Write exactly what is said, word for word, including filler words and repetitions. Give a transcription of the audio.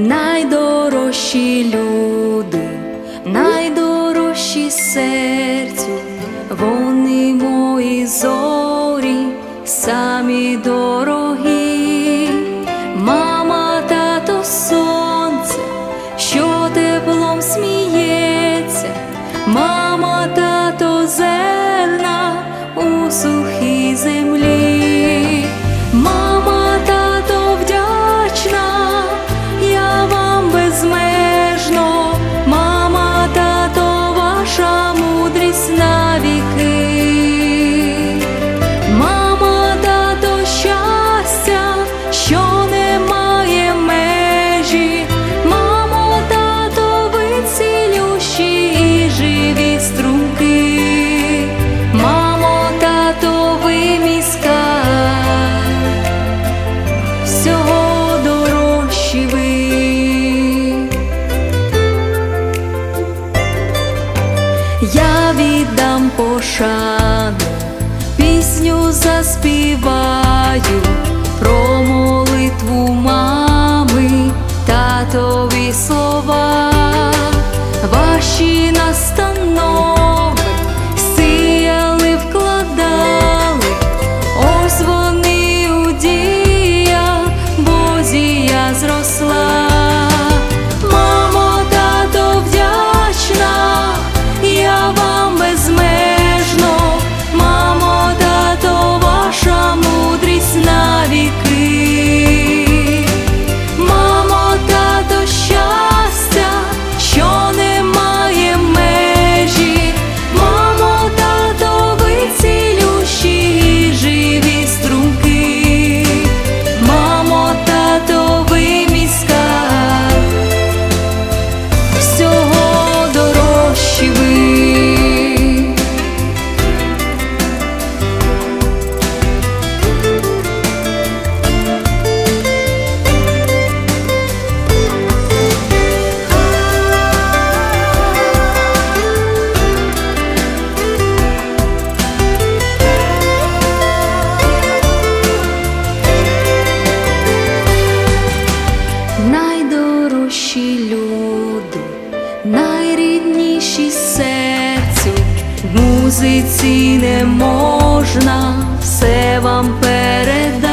найдорожчі люди, найдорожчі серцю, вони мої зорі, самі дорогі. Мама, тато, сонце, що теплом сміється, мама, тато, зерна у сухій землі. Мама, тато, вдячна я вам безмежно, мама, тато, ваша мудрість навіки. Мама, тато, щастя, що не має межі, мамо, тато, ви цілющі і живі струмки. Мамо, тато, ви мій скарб, всього дорожчі ви. Я віддам пошану, пісню заспіваю про молитву мами, татові слова, ваші настанови сіяли, вкладали, ось вони у діях Божі я зросла. Мамо, тато, вдячна я вам безмежно, мамо, тато, ваша мудрість навіки. Мамо, тато, щастя, що не має межі, мамо, тато, ви цілющі і живі струмки. Мамо, тато, ви мій скарб, всього дорожчі ви. Найдорожчі люди, найрідніші серцю, в музиці не можна все вам передати.